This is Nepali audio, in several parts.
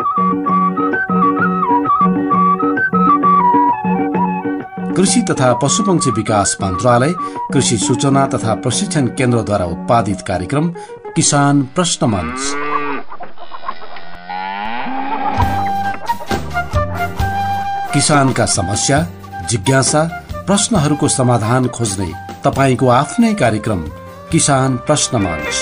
कृषि तथा पशुपक्षी विकास मन्त्रालय, कृषि सूचना तथा प्रशिक्षण केन्द्रद्वारा उत्पादित कार्यक्रम किसान प्रश्न मञ्च। किसानका समस्या, जिज्ञासा, प्रश्नहरूको समाधान खोज्ने तपाईको आफ्नै कार्यक्रम किसान प्रश्न मञ्च।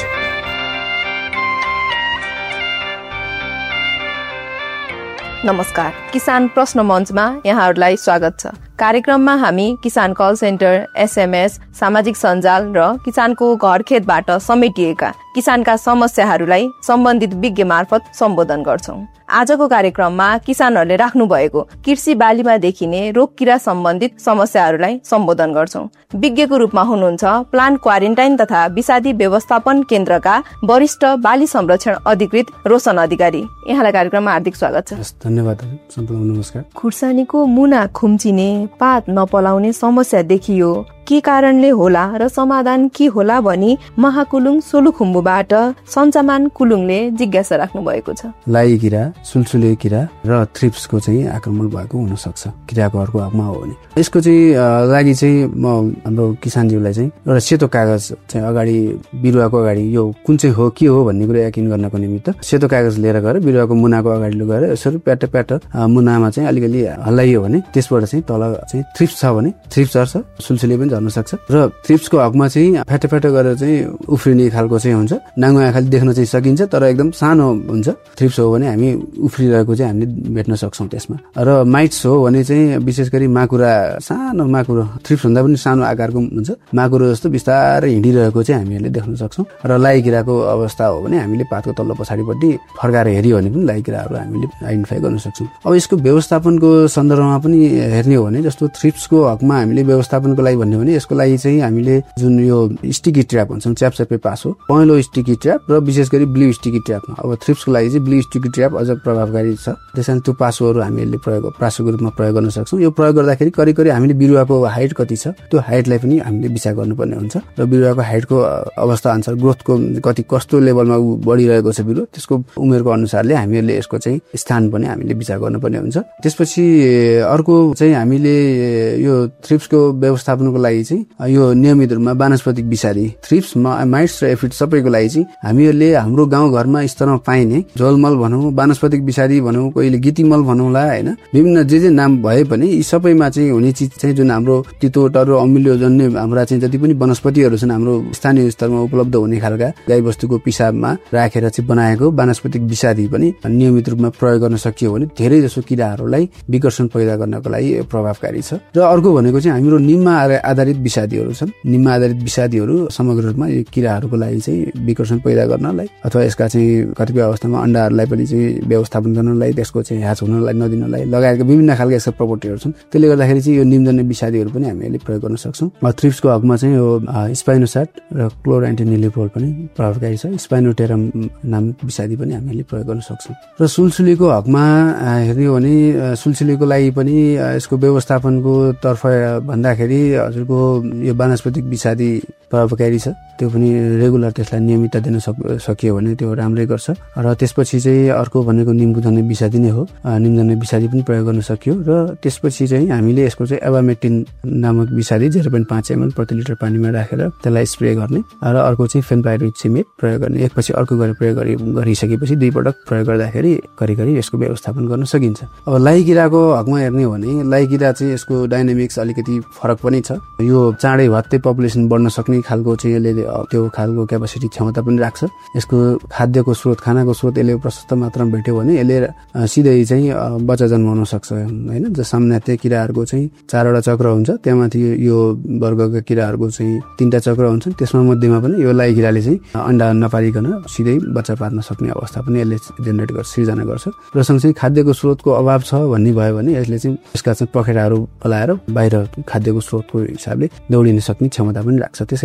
नमस्कार, किसान प्रश्न मञ्चमा यहाँहरूलाई स्वागत छ। कार्यक्रममा हामी किसान कल सेन्टर, SMS, सामाजिक सञ्जाल र किसानको घर खेतबाट समेटिएका किसानका समस्याहरूलाई सम्बन्धित विज्ञ मार्फत सम्बोधन गर्छौं। आजको कार्यक्रममा किसानहरूले राख्नु भएको कृषि बालीमा देखिने रोग किरा सम्बन्धित समस्याहरूलाई सम्बोधन गर्छौं। विज्ञको रूपमा हुनुहुन्छ प्लान्ट क्वारेन्टाइन तथा विषादी व्यवस्थापन केन्द्रका वरिष्ठ बाली संरक्षण अधिकृत रोशन अधिकारी। यहाँलाई कार्यक्रममा हार्दिक स्वागत छ। धन्यवाद। नमस्कार। खुर्सानीको मुना खुम्चिने, पात नपलाउने समस्या देखियो, के कारणले होला र समाधान के होला भनी महाकुलुङ सोलुखुम्बुबाट सञ्चामान कुलुङले जिज्ञासा राख्नु भएको छ। लाई किरा, सुलसुले किरा र थ्रिप्सको चाहिँ आक्रमण भएको हुन सक्छ किराको अर्को हकमा हो भने। यसको चाहिँ लागि चाहिँ म हाम्रो किसानजीलाई चाहिँ एउटा सेतो कागज चाहिँ अगाडि बिरुवाको अगाडि यो कुन चाहिँ हो के हो भन्ने कुरा यकिन गर्नको निमित्त सेतो कागज लिएर गएर बिरुवाको मुनाको अगाडि गएर यसरी प्याट मुनामा चाहिँ अलिकति हल्लाइयो भने त्यसबाट चाहिँ तल चाहिँ थ्रिप्स छ भने थ्रिप्स झर्छ, सुलसुले पनि झर्न सक्छ। र थ्रिप्सको हकमा चाहिँ फ्याटो गरेर चाहिँ उफ्रिने खालको चाहिँ हुन्छ। नाङ्गो आँखाले देख्न चाहिँ सकिन्छ तर एकदम सानो हुन्छ। थ्रिप्स हो भने हामी उफ्रिरहेको चाहिँ हामीले भेट्न सक्छौँ त्यसमा। र माइट्स हो भने चाहिँ विशेष गरी माकुरा, सानो माकुरो, थ्रिप्स भन्दा पनि सानो आकारको हुन्छ, माकुरो जस्तो बिस्तारै हिँडिरहेको चाहिँ हामीहरूले देख्न सक्छौँ। र लाइकिराको अवस्था हो भने हामीले पातको तल्लो पछाडिपट्टि फर्काएर हेऱ्यो भने पनि लाइकिराहरू हामीले आइडेन्टिफाई गर्न सक्छौँ। अब यसको व्यवस्थापनको सन्दर्भमा पनि हेर्ने हो भने जस्तो थ्रिप्सको हकमा हामीले व्यवस्थापनको लागि भन्यो भने यसको लागि चाहिँ हामीले जुन यो स्टिकी ट्र्याप भन्छौँ, च्यापच्यापे पास हो, पहेँलो स्टिकी ट्र्याप र विशेष गरी ब्लू स्टिकी ट्र्यापमा। अब थ्रिप्सको लागि चाहिँ ब्लू स्टिकी ट्र्याप अझ प्रभावकारी छ। त्यसैले त्यो पासोहरू हामीले पासोको रूपमा प्रयोग गर्न सक्छौँ। यो प्रयोग गर्दाखेरि करिब हामीले बिरुवाको हाइट कति छ त्यो हाइटलाई पनि हामीले विचार गर्नुपर्ने हुन्छ र बिरुवाको हाइटको अवस्था अनुसार ग्रोथको कस्तो लेभलमा बढिरहेको छ बिरुवा त्यसको उमेरको अनुसारले हामीहरूले यसको चाहिँ स्थान पनि हामीले विचार गर्नुपर्ने हुन्छ। त्यसपछि अर्को चाहिँ हामीले यो थ्रिप्सको व्यवस्थापनको लागि चाहिँ यो नियमित रूपमा वानस्पतिक विषादी थ्रिप्स, माइट्स र एफिड सबैको लागि चाहिँ हामीहरूले हाम्रो गाउँघरमा स्तरमा पाइने झोलमल भनौँ, वानस्पतिक विषादी भनौँ, कहिले गितिमल भनौँला होइन, विभिन्न जे नाम भए पनि यी सबैमा चाहिँ हुने चिज चाहिँ जुन हाम्रो तितो टरो अमिलो जन्य हाम्रा चाहिँ जति पनि वनस्पतिहरू छन् हाम्रो स्थानीय स्तरमा उपलब्ध हुने खालका गाईबस्तुको पिसाबमा राखेर चाहिँ बनाएको वानस्पतिक विषादी पनि नियमित रूपमा प्रयोग गर्न सकियो भने धेरै जसो किराहरूलाई विकर्षण पैदा गर्नको लागि प्रभावकारी छ। र अर्को भनेको चाहिँ हाम्रो निममा आधारित विषादीहरू छन्। निममा आधारित विषादीहरू समग्र रूपमा यो किराहरूको लागि चाहिँ विकर्षण पैदा गर्नलाई अथवा यसका चाहिँ कतिपय अवस्थामा अन्डाहरूलाई पनि चाहिँ व्यवस्थापन गर्नलाई, त्यसको चाहिँ ह्याच हुनलाई नदिनलाई लगायतका विभिन्न खालका यसका प्रपर्टीहरू छन्। त्यसले गर्दाखेरि चाहिँ यो निमजन्य विषादीहरू पनि हामीले प्रयोग गर्न सक्छौँ। थ्रिप्सको हकमा चाहिँ यो स्पाइनोसाट र क्लोरान्टिनिलिप्रोल पनि प्रभावकारी छ। स्पाइनोटेरम नामक विषादी पनि हामीले प्रयोग गर्न सक्छौँ। र सुलसुलेको हकमा हेर्ने हो भने सुलसुलेको लागि पनि यसको व्यवस्थापनको तर्फ भन्दाखेरि हजुरको यो वानस्पतिक विषादी प्रभावकारी छ। त्यो पनि रेगुलर त्यसलाई नियमितता दिन सकियो भने त्यो राम्रै गर्छ। र त्यसपछि चाहिँ अर्को भनेको निम्बुजन्य विषादी नै हो। निम्बुजन्य विषादी पनि प्रयोग गर्न सकियो। र त्यसपछि चाहिँ हामीले यसको चाहिँ एबामेक्टिन नामक विषादी 0.5 ml प्रति लिटर पानीमा राखेर त्यसलाई स्प्रे गर्ने र अर्को चाहिँ फेन्पाइरोक्सिमेट प्रयोग गर्ने। एकपछि अर्को गरेर प्रयोग गरिसकेपछि दुई पटक प्रयोग गर्दाखेरि घरिघरि यसको व्यवस्थापन गर्न सकिन्छ। अब लाइकिराको हकमा हेर्ने हो भने लाइकिरा चाहिँ यसको डाइनामिक्स अलिकति फरक पनि छ। यो चाँडै भत्तै पपुलेसन बढ्न सक्ने खालको चाहिँ यसले त्यो खालको क्यापासिटी क्षमता पनि राख्छ। यसको खाद्यको स्रोत, खानाको स्रोत यसले प्रशस्त मात्रामा भेट्यो भने यसले सिधै चाहिँ बच्चा जन्माउन सक्छ होइन। सामान्यतया किराहरूको चाहिँ 4वटा चक्र हुन्छ, त्यहाँमाथि यो वर्गका किराहरूको चाहिँ 3टा चक्र हुन्छन्। त्यसमा मध्येमा पनि यो लाइकिराले चाहिँ अन्डा नपारिकन सिधै बच्चा पार्न सक्ने अवस्था पनि यसले जेनेरेट गर्छ, सिर्जना गर्छ। र सँगसँगै खाद्यको स्रोतको अभाव छ भन्ने भयो भने यसले चाहिँ यसका चाहिँ पखेटाहरू फलाएर बाहिर खाद्यको स्रोतको हिसाबले दौडिन सक्ने क्षमता पनि राख्छ। त्यस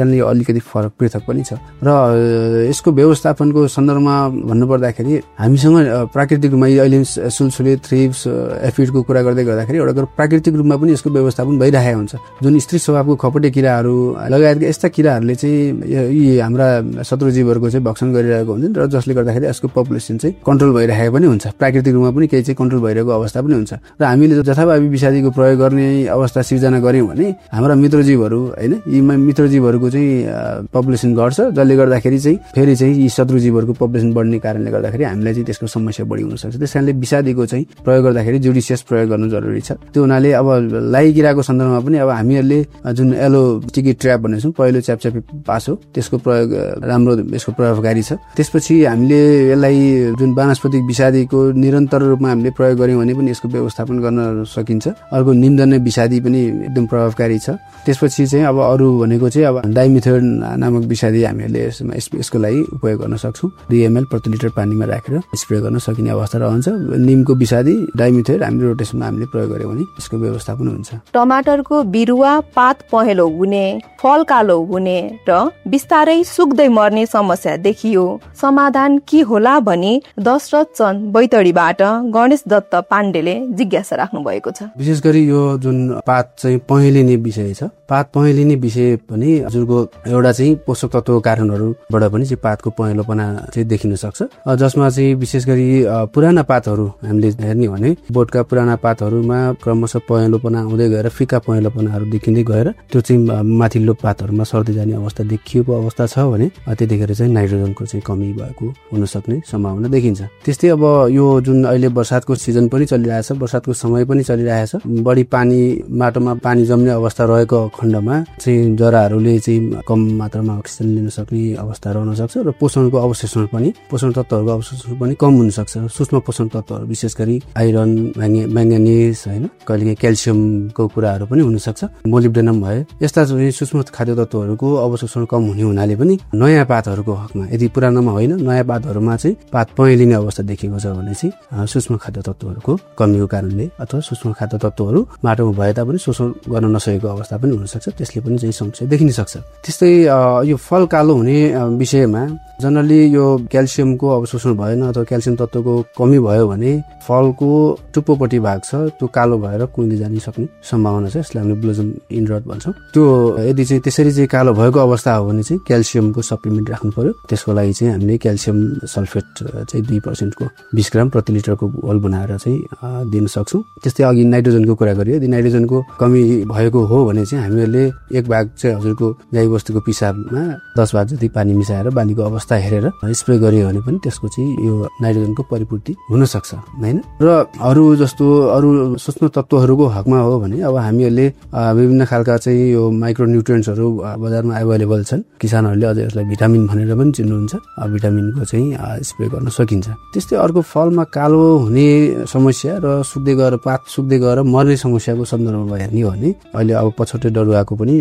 कारणले यो अलिकति फरक पृथक पनि छ। र यसको व्यवस्थापनको सन्दर्भमा भन्नुपर्दाखेरि हामीसँग प्राकृतिक रूपमा अहिले सुलसुले, थ्रिप्स, एफिडको कुरा गर्दै गर्दाखेरि एउटा प्राकृतिक रूपमा पनि यसको व्यवस्थापन भइरहेको हुन्छ। जुन स्त्री स्वभावको खपटे किराहरू लगायतका यस्ता किराहरूले चाहिँ यी हाम्रा शत्रुजीवहरूको चाहिँ भक्षण गरिरहेको हुन्छ र जसले गर्दाखेरि यसको पपुलेसन चाहिँ कन्ट्रोल भइरहेको पनि हुन्छ। प्राकृतिक रूपमा पनि केही चाहिँ कन्ट्रोल भइरहेको अवस्था पनि हुन्छ। र हामीले जथाभावी विषादीको प्रयोग गर्ने अवस्था सिर्जना गर्यौँ भने हाम्रा मित्रजीवहरू हैन, यी मित्रजीवहरूको चाहिँ पपुलेसन घट्छ, जसले गर्दाखेरि चाहिँ फेरि चाहिँ यी शत्रुजीवहरूको पपुलेसन बढ्ने कारणले गर्दाखेरि हामीलाई चाहिँ त्यसको समस्या बढी हुन सक्छ। त्यसकारणले विषादीको चाहिँ प्रयोग गर्दाखेरि जुडिसियस प्रयोग गर्नु जरुरी छ। त्यो हुनाले अब लाई किराको सन्दर्भमा पनि अब हामीहरूले जुन एलो टिकी ट्र्याप भन्ने छौँ, पहिलो च्यापच्यापी पास हो, त्यसको प्रयोग राम्रो, यसको प्रभावकारी छ। त्यसपछि हामीले यसलाई जुन वानस्पतिक विषादीको निरन्तर रूपमा हामीले प्रयोग गर्यौँ भने पनि यसको व्यवस्थापन गर्न सकिन्छ। अर्को निमजन्य विषादी पनि एकदम प्रभावकारी छ। त्यसपछि चाहिँ अब अरू भनेको चाहिँ अब डाइमिथोएट नामक विषादी हामीहरूले यसको लागि उपयोग गर्न सक्छौँ। 2 ml प्रति लिटर पानीमा राखेर स्प्रे गर्न सकिने अवस्था रहन्छ। निमको विषादी डाइमिथोएट हामीले रोटेसनमा हामीले प्रयोग गर्यौँ भने यसको व्यवस्थापन हुन्छ। टमाटरको बिरुवा पात पहेँलो हुने, फल कालो हुने र बिस्तारै सुक्दै मर्ने समस्या देखियो, समाधान के होला भनी दशरथ चन्द बैतडीबाट गणेश दत्त पाण्डेले जिज्ञासा राख्नु भएको छ। विशेष गरी यो जुन पात चाहिँ पहेँलिने विषय छ, पात पहेँलिने विषय पनि हजुरको एउटा चाहिँ पोषक तत्वको कारणहरूबाट पनि चाहिँ पातको पहेँलोपना चाहिँ देखिन सक्छ। जसमा चाहिँ विशेष गरी पुराना पातहरू हामीले हेर्ने भने बोटका पुराना पातहरूमा क्रमशः पहेँलोपना हुँदै गएर फिका पहेँलोपनाहरू देखिँदै गएर त्यो चाहिँ माथिल्लो पातहरूमा सर्दै जाने अवस्था देखिएको अवस्था छ भने त्यतिखेर चाहिँ नाइट्रोजनको चाहिँ कमी भएको हुन सक्ने सम्भावना देखिन्छ। त्यस्तै अब यो जुन अहिले बर्सातको सिजन पनि चलिरहेछ, बर्सातको समय पनि चलिरहेछ, बढी पानी माटोमा पानी जम्ने अवस्था रहेको खण्डमा चाहिँ जराहरूले चाहिँ कम मात्रामा अक्सिजन लिन सक्ने अवस्था रहन सक्छ र पोषणको अवशोषण पनि, पोषण तत्त्वहरूको अवशोषण पनि कम हुन सक्छ। सूक्ष्म पोषण तत्त्वहरू विशेष गरी आइरन, म्याङ्गानिज हैन, कहिलेकाहीँ क्याल्सियमको कुराहरू पनि हुन सक्छ, मोलिब्डेनम भयो, यस्ता सूक्ष्म खाद्य तत्त्वहरूको अवशोषण कम हुने हुनाले पनि नयाँ पातहरूको हकमा, यदि पुरानोमा होइन नयाँ पातहरूमा चाहिँ पात पहेँलिने अवस्था देखिएको छ भने चाहिँ सूक्ष्म खाद्य तत्त्वहरूको कमीको कारणले अथवा सूक्ष्म खाद्य तत्त्वहरू माटोमा भए तापनि शोषण गर्न नसकेको अवस्था पनि हुन सक्छ। त्यसले पनि चाहिँ समस्या देखिन सक्छ। त्यस्तै यो फल कालो हुने विषयमा जनरली यो क्याल्सियमको अवशोषण भएन अथवा क्याल्सियम तत्त्वको कमी भयो भने फलको टुप्पोपट्टि भाग छ त्यो कालो भएर कुहिँदै जान सक्ने सम्भावना छ। यसलाई हामीले ब्लोजम इनरट भन्छौँ। त्यो यदि चाहिँ त्यसरी चाहिँ कालो भएको अवस्था हो भने चाहिँ क्याल्सियमको सप्लिमेन्ट राख्नु पर्यो। त्यसको लागि चाहिँ हामीले क्याल्सियम सल्फेट चाहिँ 2% को 20 ग्राम प्रति लिटरको घोल बनाएर चाहिँ दिन सक्छौँ। त्यस्तै अघि नाइट्रोजनको कुरा गरियो, यदि नाइट्रोजनको कमी भएको हो भने चाहिँ हामीहरूले 1 भाग चाहिँ हजुरको गाईबस्तुको पिसाबमा 10 भाग जति पानी मिसाएर बालीको अवस्था हेरेर स्प्रे गरियो भने पनि त्यसको चाहिँ यो नाइट्रोजनको परिपूर्ति हुन सक्छ हैन। र अरू जस्तो अरू सूक्ष्म तत्त्वहरूको हकमा हो भने अब हामीहरूले विभिन्न खालका चाहिँ यो माइक्रोन्युट्रिएन्ट्सहरू बजारमा अवेलेबल छन्। किसानहरूले अझ यसलाई भिटामिन भनेर पनि चिन्नुहुन्छ। भिटामिनको चाहिँ स्प्रे गर्न सकिन्छ। त्यस्तै अर्को फलमा कालो हुने समस्या र सुक्दै गएर पात सुक्दै गएर मर्ने समस्याको सन्दर्भमा हेर्ने हो भने अहिले अब पछौटे डरुवाको पनि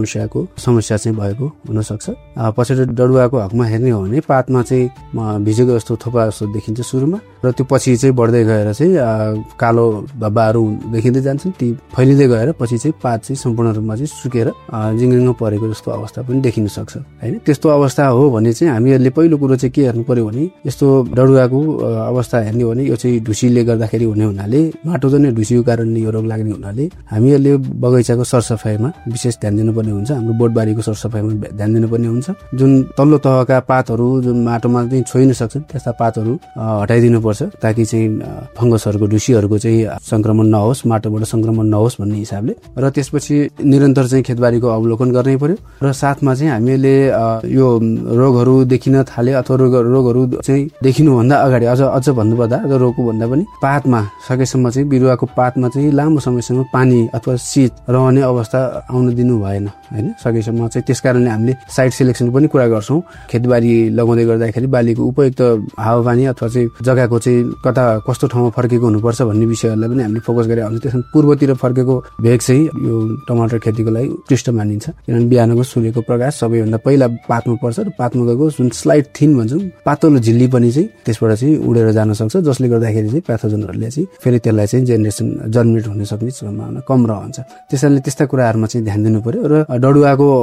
समस्या चाहिँ भएको हुन सक्छ। पछौटे डरुवाको हकमा हेर्ने हो भने पातमा चाहिँ भिजेको जस्तो थोपा जस्तो देखिन्छ सुरुमा र त्यो पछि चाहिँ बढ्दै गएर चाहिँ कालो धब्बाहरू देखिँदै जान्छन्। ती फैलिँदै गएर पछि चाहिँ पात चाहिँ सम्पूर्ण रूपमा चाहिँ सुकेर जिङ्गिङ परेको जस्तो अवस्था पनि देखिन सक्छ हैन। त्यस्तो अवस्था हो भने चाहिँ हामीहरूले पहिलो कुरो चाहिँ के हेर्नु पर्यो भने यस्तो डरुवाको अवस्था हेर्ने हो भने यो चाहिँ ढुसीले गर्दाखेरि हुने हुनाले माटोजन्य ढुसीको कारणले यो रोग लाग्ने हुनाले हामीहरूले बगैँचाको सरसफाइमा विशेष ध्यान दिनुपर्ने हुन्छ। हाम्रो बोटबारीको सरसफाइमा ध्यान दिनुपर्ने हुन्छ। जुन तल्लो तहका पातहरू जुन माटोमा चाहिँ छोइन सक्छन् त्यस्ता पातहरू हटाइदिनुपर्छ ताकि चाहिँ फङ्गसहरूको ढुसीहरूको चाहिँ संक्रमण नहोस्, माटोबाट संक्रमण नहोस् भन्ने हिसाबले। र त्यसपछि निरन्तर चाहिँ खेतबारीको अवलोकन गर्नै पर्यो र साथमा चाहिँ हामीले यो रोगहरू देखिन थाले अथवा रोगहरू चाहिँ देखिनुभन्दा अगाडि अझ भन्नुपर्दा रोगको भन्दा पनि पातमा सकेसम्म चाहिँ बिरुवाको पातमा चाहिँ लामो समयसम्म पानी अथवा शीत रहने अवस्था आउन दिनु भएन हैन। सकेसम्म चाहिँ त्यसकारणले हामीले साइट सिलेक्सन पनि कुरा गर्छौँ। खेतबारी लगाउँदै गर्दाखेरि बालीको उपयुक्त हावापानी अथवा चाहिँ जग्गाको चाहिँ कता कस्तो ठाउँमा फर्केको हुनुपर्छ भन्ने विषयहरूलाई पनि हामीले फोकस गरेर आउँछ। त्यसमा पूर्वतिर फर्केको भेग चाहिँ यो टमाटर खेतीको लागि उत्कृष्ट मानिन्छ। किनभने बिहानको सूर्यको प्रकाश सबैभन्दा पहिला पातमा पर्छ र पातमा गएको जुन स्लाइड थिन भन्छौँ पातलो झिल्ली पनि चाहिँ त्यसबाट चाहिँ उडेर जान सक्छ, जसले गर्दाखेरि चाहिँ प्याथोजनहरूले चाहिँ फेरि त्यसलाई चाहिँ जर्मिनेट हुन सक्ने सम्भावना कम रहन्छ। त्यसैले त्यस्ता कुराहरूमा चाहिँ ध्यान दिनु पर्यो। र डडुवाको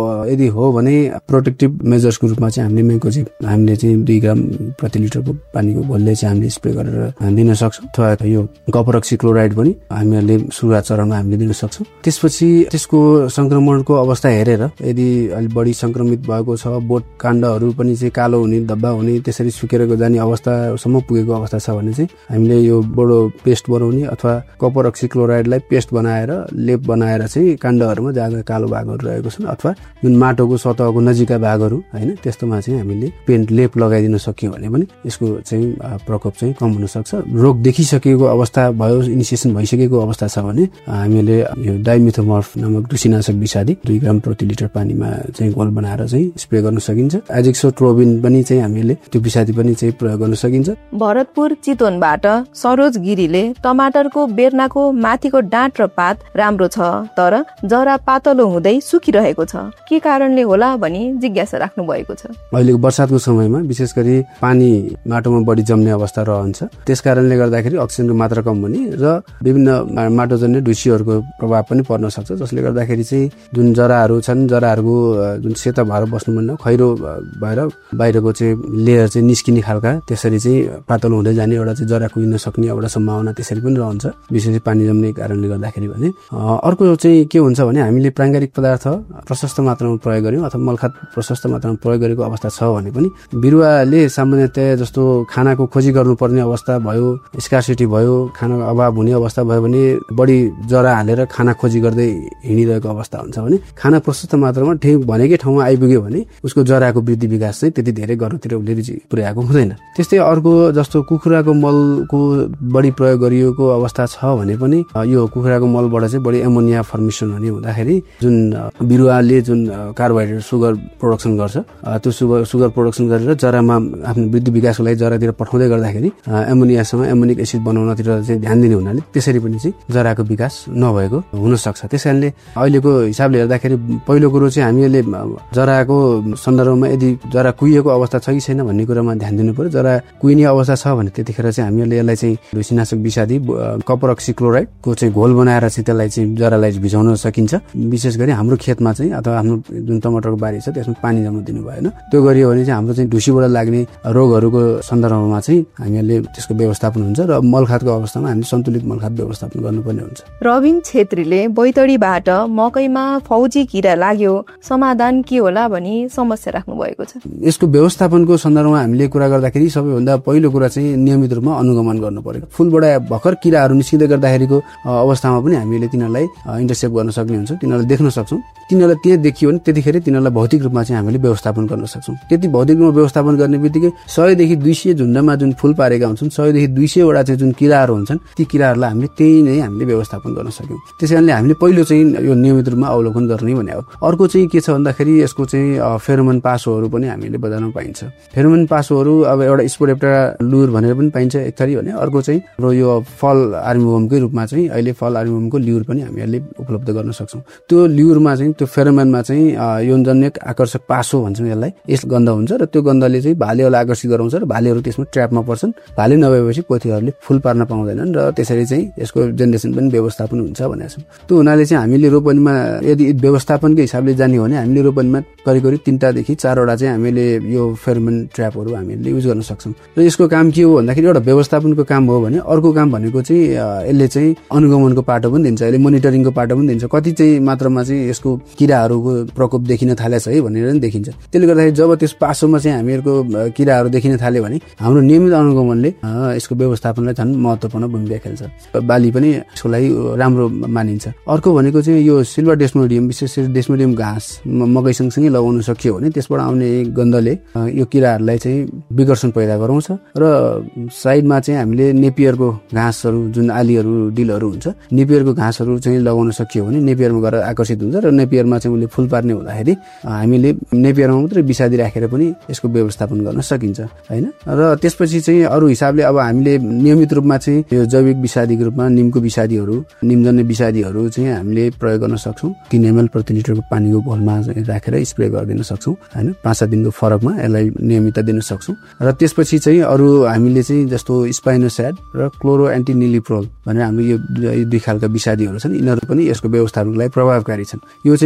यदि हो भने प्रोटेक्टिभ मेजर्सको रूपमा चाहिँ हामीले म्याङ्कोजेब हामीले चाहिँ 2 ग्राम प्रति लिटरको पानीको घोलले चाहिँ हामीले स्प्रे गरेर दिन सक्छौँ। अथवा यो कपर अक्सिक्लोराइड पनि हामीहरूले सुरुवात चरणमा हामीले दिन सक्छौँ। त्यसपछि त्यसको संक्रमणको अवस्था हेरेर यदि अलिक बढी संक्रमित भएको छ, बोट काण्डहरू पनि चाहिँ कालो हुने, धब्बा हुने, त्यसरी सुकेर जाने अवस्थासम्म पुगेको अवस्था छ भने चाहिँ हामीले यो बडो पेस्ट बनाउने अथवा कपर अक्सिक्लोराइडलाई पेस्ट बनाएर लेप बनाएर चाहिँ काण्डहरूमा जहाँ कालो भागहरू रहेको छन् अथवा जुन माटोको सतहको नजिकका भागहरू हैन त्यस्तोमा चाहिँ हामीले पेन्ट लेप लगाइदिन सक्यौँ भने पनि यसको चाहिँ प्रकोप चाहिँ कम हुन सक्छ। रोग देखिसकेको अवस्था भयो, इनिसिएसन भइसकेको अवस्था छ भने हामीले यो डाइमिथोमर्फ नामक ढुसीनाशक विषादी 2 ग्राम प्रति लिटर पानीमा चाहिँ घोल बनाएर चाहिँ स्प्रे गर्न सकिन्छ। एजेक्सोट्रोबिन पनि चाहिँ हामीले त्यो विषादी पनि चाहिँ प्रयोग गर्न सकिन्छ। भरतपुर चितवनबाट सरोज गिरीले टमाटरको बेर्नाको माथिको डाँठ र पात राम्रो छ तर जरा पातलो हुँदै सुकिरहेको छ, के कारणले होला भनी जिज्ञासा राख्नु भएको छ। अहिलेको बर्सातको समयमा विशेष गरी पानी माटोमा बढी जम्ने अवस्था रहन्छ, त्यस कारणले गर्दाखेरि अक्सिजनको मात्रा कम हुने र विभिन्न माटोजन्य ढुसीहरूको प्रभाव पनि पर्न सक्छ, जसले गर्दाखेरि चाहिँ जुन जराहरू छन् जराहरूको जुन सेतो भएर बस्नुभन्दा खैरो भएर बाहिरको चाहिँ लेयर चाहिँ निस्किने खालका त्यसरी चाहिँ पातलो हुँदै जाने एउटा चाहिँ जरा कुहिन सक्ने एउटा सम्भावना त्यसरी पनि रहन्छ विशेष पानी जम्ने कारणले गर्दाखेरि भने। अर्को चाहिँ के हुन्छ भने हामीले प्राङ्गारिक पदार्थ प्रशस्त मात्रामा प्रयोग गर्यौँ अथवा मलखात प्रशस्त मात्रामा प्रयोग गरेको अवस्था छ भने पनि बिरुवाले सामान्यतया जस्तो खानाको खोजी गर्नुपर्ने अवस्था भयो, स्कार्सिटी भयो, खानाको अभाव हुने अवस्था भयो भने बढी जरा हालेर खाना खोजी गर्दै हिँडिरहेको अवस्था हुन्छ भने खाना प्रशस्त मात्रामा ठिक भनेकै ठाउँमा आइपुग्यो भने उसको जराको वृद्धि विकास चाहिँ त्यति धेरै गर्नुतिर उसले रुचि पुर्याएको हुँदैन। त्यस्तै अर्को जस्तो कुखुराको मलको बढी प्रयोग गरिएको अवस्था छ भने पनि यो कुखुराको मलबाट चाहिँ बढी एमोनिया फर्मेसन हुने हुँदाखेरि जुन बिरुवाले जुन कार्बोहाइड्रेट सुगर प्रोडक्सन गर्छ त्यो सुगर प्रोडक्सन गरेर जरामा आफ्नो वृद्धि विकासको लागि जरातिर पठाउँदै गर्दाखेरि एमोनियासँग एमोनिक एसिड बनाउनतिर चाहिँ ध्यान दिने हुनाले त्यसरी पनि चाहिँ जराको विकास नभएको हुन सक्छ। त्यसैले अहिलेको हिसाबले हेर्दाखेरि पहिलो कुरो चाहिँ हामीले जराको सन्दर्भमा यदि जरा कुहिएको अवस्था छ कि छैन भन्ने कुरामा ध्यान दिनु पर्यो। जरा कुहिने अवस्था छ भने त्यतिखेर चाहिँ हामीले यसलाई चाहिँ ढुसीनाशक विषादी कपर अक्सिक्लोराइडको चाहिँ घोल बनाएर चाहिँ त्यसलाई चाहिँ जरालाई भिजाउन सकिन्छ। विशेष गरी हाम्रो खेतमा चाहिँ अथवा हाम्रो जुन टमाटरको बारी छ त्यसमा पानी जम्न दिनु भएन, त्यो गरियो भने चाहिँ हाम्रो चाहिँ ढुसीबाट लाग्ने रोगहरूको सन्दर्भमा चाहिँ हामीले त्यसको व्यवस्थापन हुन्छ र मलखातको अवस्थामा हामीले सन्तुलित मलखात व्यवस्थापन गर्नुपर्ने हुन्छ। रबिन छेत्रीले बैतडीबाट मकैमा फौजी किरा लाग्यो समाधान के होला भनी समस्या राख्नु भएको छ। यसको व्यवस्थापनको सन्दर्भमा हामीले कुरा गर्दाखेरि सबैभन्दा पहिलो कुरा चाहिँ नियमित रूपमा अनुगमन गर्नु पर्यो। फुलबाट भर्खर किराहरू निस्किँदै गर्दाखेरिको अवस्थामा पनि हामीले तिनीहरूलाई इन्टरसेप्ट गर्न सक्ने हुन्छ, तिनीहरूलाई देख्न सक्छौँ। तिनीहरूलाई त्यहाँ देखियो भने त्यतिखेर तिनीहरूलाई भौतिक रूपमा चाहिँ हामीले व्यवस्थापन गर्न सक्छौँ। त्यति भौतिक रूपमा व्यवस्थापन गर्ने बित्तिकै 100 देखि 200 झुन्डमा जुन फुल पारेका हुन्छन् 100 देखि 200 वटा चाहिँ जुन किराहरू हुन्छन् ती किराहरूलाई हामीले त्यही नै हामीले व्यवस्थापन गर्न सक्यौँ। त्यसैले हामीले पहिलो चाहिँ यो नियमित रूपमा अवलोकन गर्ने भने हो। अर्को चाहिँ के छ भन्दाखेरि यसको चाहिँ फेरोमोन पासोहरू पनि हामीले बजारमा पाइन्छ। फेरोमोन पासोहरू अब एउटा स्पोरेप्टा लुर भनेर पनि पाइन्छ एक थरी भने, अर्को चाहिँ यो फल आर्मीवमकै रूपमा चाहिँ अहिले फल आर्मीवमको ल्युर पनि हामीले उपलब्ध गर्न सक्छौँ। त्यो ल्युरमा चाहिँ त्यो फेरोमोनमा चाहिँ यौनजन्य आकर्षक पासो भन्छौँ यसलाई, यस गन्ध हुन्छ र त्यो गन्धले चाहिँ भालेहरूलाई आकर्षित गराउँछ र भालेहरू त्यसमा ट्र्यापमा पर्छन्। भाले नभएपछि पोथीहरूले फुल पार्न पाउँदैनन् र त्यसरी चाहिँ यसको जेनेरेसन पनि व्यवस्थापन हुन्छ भनेको छौँ। त्यो हुनाले चाहिँ हामीले रोपनीमा यदि व्यवस्थापनको हिसाबले जाने हो भने हामीले रोपनीमा करिब 3 देखि 4 वटा चाहिँ हामीले यो फेरोमोन ट्र्यापहरू हामीले युज गर्न सक्छौँ। र यसको काम के हो भन्दाखेरि एउटा व्यवस्थापनको काम हो भने अर्को काम भनेको चाहिँ यसले चाहिँ अनुगमनको पाटो पनि दिन्छ, यसले मोनिटरिङको पाटो पनि दिन्छ। कति चाहिँ मात्रामा चाहिँ यसको किराहरूको प्रकोप देखिन थालेछ है भनेर पनि देखिन्छ। त्यसले गर्दाखेरि जब त्यस पासोमा चाहिँ हामीहरूको किराहरू देखिन थाल्यो भने हाम्रो नियमित अनुगमनले यसको व्यवस्थापनलाई झन् महत्त्वपूर्ण भूमिका खेल्छ, बाली पनि यसको लागि राम्रो मानिन्छ। अर्को भनेको चाहिँ यो सिल्भर डेस्मोडियम, विशेष गरी डेस्मोडियम घाँस मकै सँगसँगै लगाउन सकियो भने त्यसबाट आउने गन्धले यो किराहरूलाई चाहिँ विकर्षण पैदा गराउँछ र साइडमा चाहिँ हामीले नेपियरको घाँसहरू जुन आलीहरू डिलहरू हुन्छ नेपियरको घाँसहरू चाहिँ लगाउन सकियो भने नेपियरमा गएर आकर्षित हुन्छ र नेपियरमा चाहिँ उसले फुल पार्ने हुँदाखेरि हामीले नेपियरमा मात्रै विषादी राखेर पनि यसको व्यवस्थापन गर्न सकिन्छ हैन। र त्यसपछि चाहिँ अरू हिसाबले अब हामीले नियमित रूपमा चाहिँ यो जैविक विषादीको रूपमा निमको विषादीहरू, निमजन्य विषादीहरू चाहिँ हामीले प्रयोग गर्न सक्छौँ। 3 ml प्रति लिटरको पानीको घोलमा राखेर स्प्रे गरिदिन सक्छौँ हैन। 5-7 दिनको फरकमा यसलाई नियमितता दिन सक्छौँ। र त्यसपछि चाहिँ अरू हामीले चाहिँ जस्तो स्पाइनोस्याड र क्लोरो एन्टिनिलिप्रोल भनेर हाम्रो यो 2 खालका विषादीहरू छन्, यिनीहरू पनि यसको व्यवस्थापनको लागि प्रभावकारी छन्। यो चाहिँ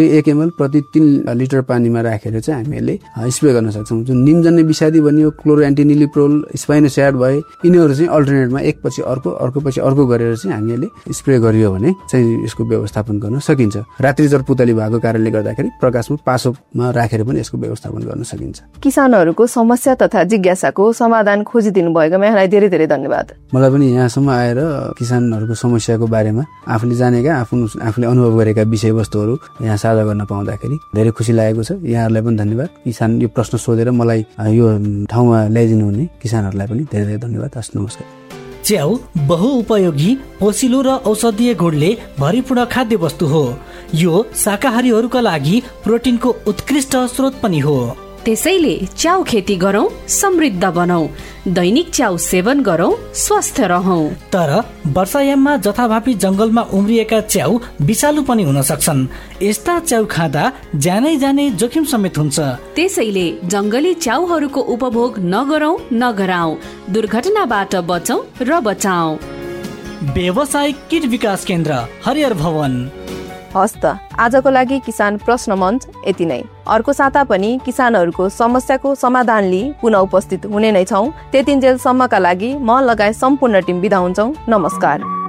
चाहिँ 1 ml प्रति 3 लिटर पानीमा राखेर चाहिँ हामीले स्प्रे गर्न सक्छौँ। जुन निमजन्य विषादी भनियो, क्लोरोएन्टिनिलिप्रोल, स्पाइनोस्याड भए, यिनीहरू चाहिँ अल्टरनेटमा एकपछि अर्को पछि अर्को गरेर चाहिँ हामीले स्प्रे गरियो भने चाहिँ यसको व्यवस्थापन गर्न सकिन्छ। रात्रिजर पुतली भएको कारणले गर्दाखेरि प्रकाशमा पासोमा राखेर पनि यसको व्यवस्थापन गर्न सकिन्छ। किसानहरूको समस्या तथा जिज्ञासाको समाधान खोजिदिनु भएकोमा यहाँलाई धेरै धेरै धन्यवाद। मलाई पनि यहाँसम्म आएर किसानहरूको समस्याको बारेमा आफूले जानेका आफूले अनुभव गरेका विषयवस्तुहरू यहाँ साझा गर्न पाउँदाखेरि धेरै खुसी लागेको छ। यहाँहरूलाई पनि धन्यवाद। किसान यो प्रश्न सोधेर मलाई यो ठाउँमा ल्याइदिनु हुने किसानहरूलाई पनि धेरै धेरै धन्यवाद। हस्, नमस्कार। च्याउ बहुउपयोगी, पोसिलो र औषधीय गुणले भरिपूर्ण खाद्य वस्तु हो। यो शाकाहारीहरूका लागि प्रोटिनको उत्कृष्ट स्रोत पनि हो। त्यसैले च्याउ खेती गरौं, समृद्ध बनौं, दैनिक च्याउ सेवन गरौं, स्वस्थ रहौं। तर वर्षायाममा जथाभावी जंगलमा उम्रिएका च्याउ विषालु पनि हुन सक्छन्। यस्ता च्याउ खाँदा ज्यानै जाने जोखिम समेत हुन्छ। त्यसैले जंगली च्याउहरूको उपभोग नगरौं, नगराउँ। दुर्घटनाबाट बचौं र बचाऊ। व्यावसायिक कीट विकास केन्द्र, हरिहर भवन। हस् त, आजको लागि किसान प्रश्न मञ्च यति नै। अर्को साता पनि किसानहरूको समस्याको समाधान लिई पुनः उपस्थित हुने नै छौँ। त्यतिन्जेलसम्मका लागि म लगायत सम्पूर्ण टिम बिदा हुन्छौँ। नमस्कार।